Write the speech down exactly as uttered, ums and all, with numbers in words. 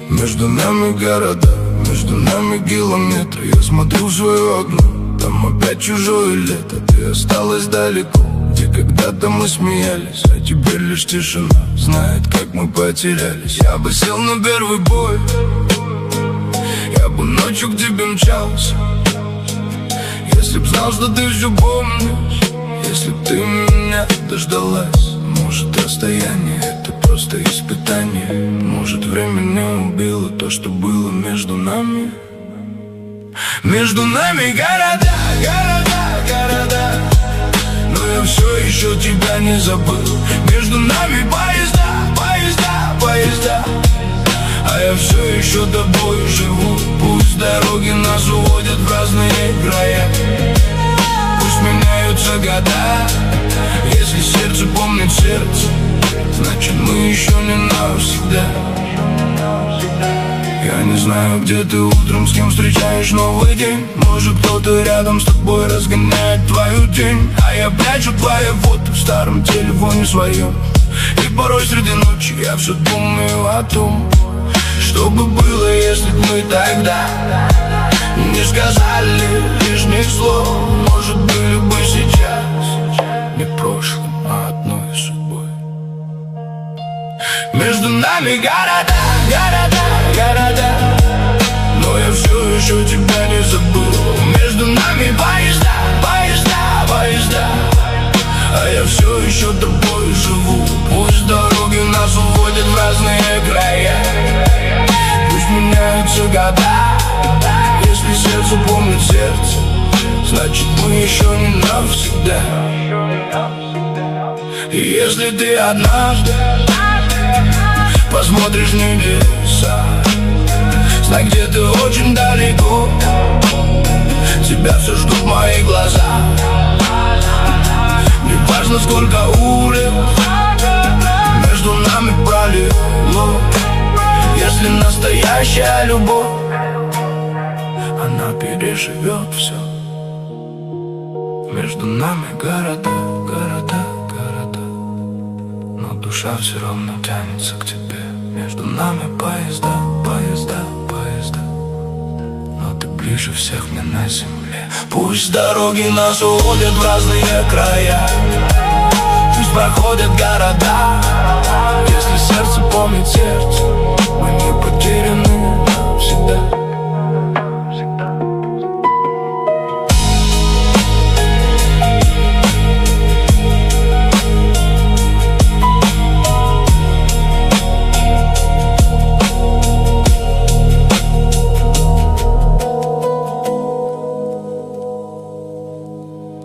Между нами города, между нами километры. Я смотрю в свое окно, там опять чужое лето. Ты осталась далеко, где когда-то мы смеялись, а теперь лишь тишина знает, как мы потерялись. Я бы сел на первый бой, я бы ночью к тебе мчался, если б знал, что ты все помнишь, если б ты меня дождалась. Может, расстояние — это просто испытание, может, время не убило то, что было между нами. Между нами города, города, города, но я все еще тебя не забыл. Между нами поезда, поезда, поезда, а я все еще тобой живу. Пусть дороги нас уводят в разные края, пусть меняются года. Если сердце помнит сердце, значит мы еще не навсегда. Я не знаю, где ты утром, с кем встречаешь новый день. Может, кто-то рядом с тобой разгоняет твою тень, а я прячу твои фото в старом телефоне своем. И порой среди ночи я все думаю о том, что бы было, если бы мы тогда не сказали лишних слов. Может, были бы сейчас не прошлым, а одной судьбой. Между нами города, города, города, но я все еще тебя не забыл. Между нами поезда, поезда, поезда, а я все еще тобой живу. Пусть дороги нас уводят в разные края, пусть меняются года. Если сердце помнит сердце, значит мы еще не навсегда. И если ты однажды посмотришь в небеса, знай, где ты очень далеко, тебя все ждут мои глаза. Не важно, сколько улиц между нами пролило, если настоящая любовь, она переживет все. Между нами города, города, города, но душа все равно тянется к тебе. Между нами поезда, поезда, поезда, но ты ближе всех мне на земле. Пусть дороги нас уводят в разные края, пусть проходят города, если сердце помнит сердце,